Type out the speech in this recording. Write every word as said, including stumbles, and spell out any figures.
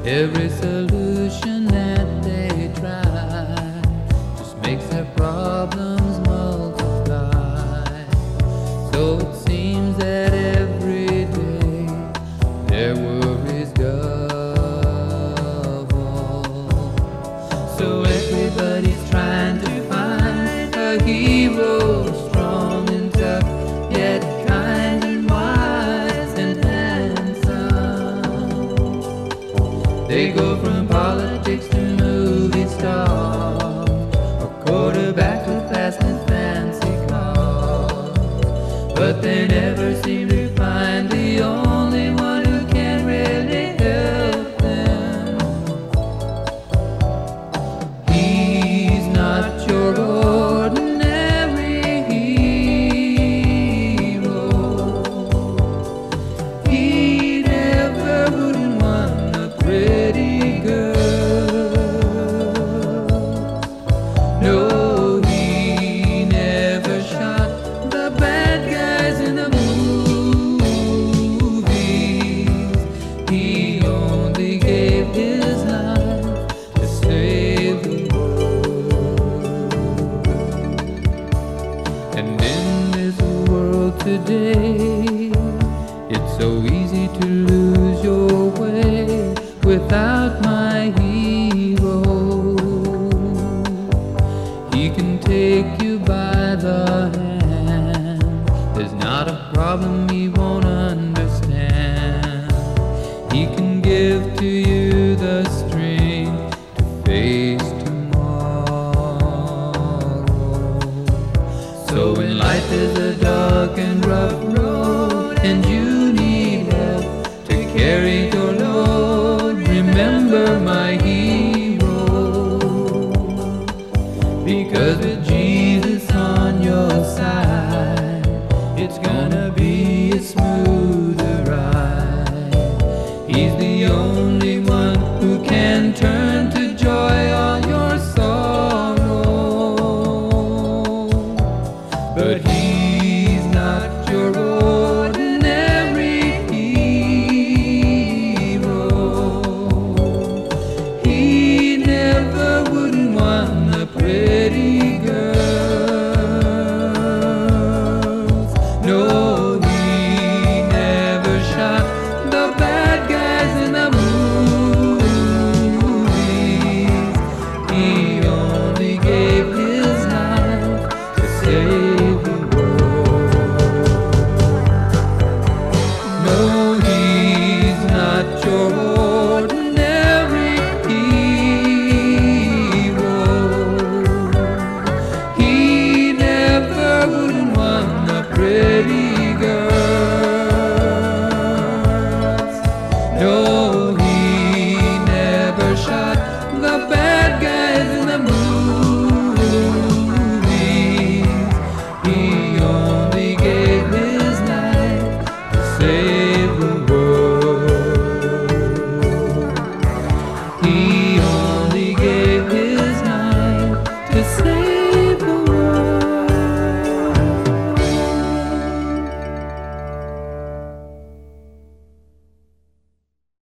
Every solution that they try just makes their problems multiply. So it seems that every day their worries double. So everybody's trying to find a hero, strong and tough, yet kind and wise and handsome. They go from politics to movie stars, or quarterbacks with fast and fancy cars, but they never seem to find the only one who can really help them. He's not your ordinary hero. He never wouldn't want a pretty girl. No, he never shot the bad guys in the movies. He only gave his life to save the world. And in this world today, it's so easy to lose your way without my hero. He can take you by the hand. There's not a problem he won't understand. He can give to you the strength to face tomorrow. So when life is a dark and rough road and you need help to carry your load, remember my hero. Because with Jesus on your side, it's gonna be a smoother ride. He's the only one who can turn to